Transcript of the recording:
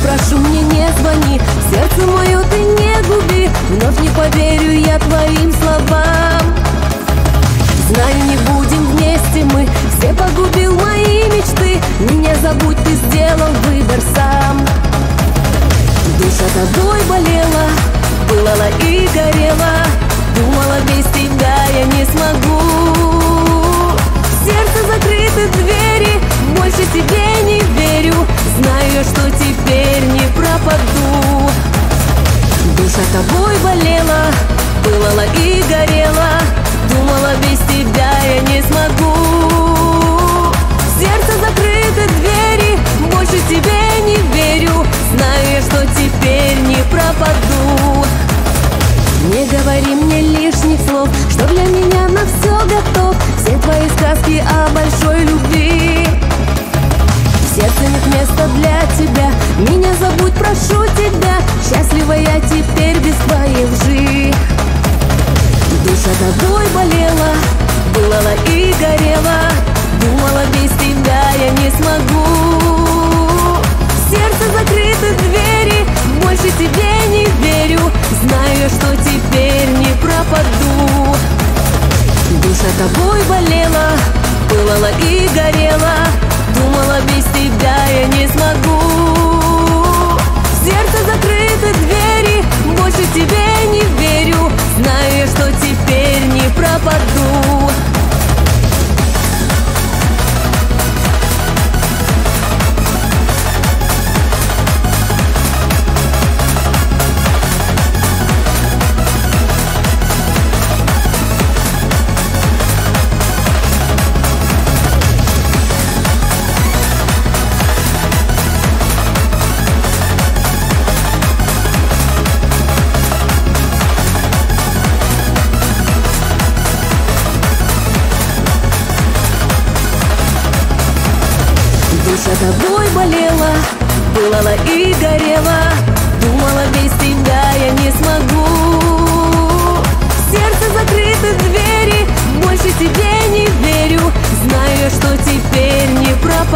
прошу, мне не звони, сердце мое ты не губи, вновь не поверю я твоим словам. Знаю, не будем вместе мы, все погубил мои мечты. Меня забудь, ты сделал выбор сам. Душа тобой болела, пылала и горела, думала, без тебя я не смогу. В сердце закрыты двери, больше тебе не верю, знаю, что теперь не пропаду. Душа тобой болела, пылала и горела, думала, без тебя я не смогу. В сердце закрыты двери, больше тебе не верю, знаю, что теперь не пропаду. Не говори мне лишних слов, что для меня на все готов. Все твои сказки о большой любви, в сердце нет места для тебя. Меня забудь, прошу тебя, счастлива я теперь без твоей лжи. Душа тобой болела, пылала и горела, думала, без тебя я не смогу. В сердце закрыты двери, больше тебе не верю, знаю, что теперь не пропаду. Душа тобой болела, пылала и горела, думала, без тебя я не смогу. В сердце закрыты двери, больше тебе не верю, знаю, что теперь не пропаду. Душа тобой болела, пылала и горела, думала, без тебя я не смогу. В сердце закрыты двери, больше тебе не верю, знаю, что теперь не пропаду.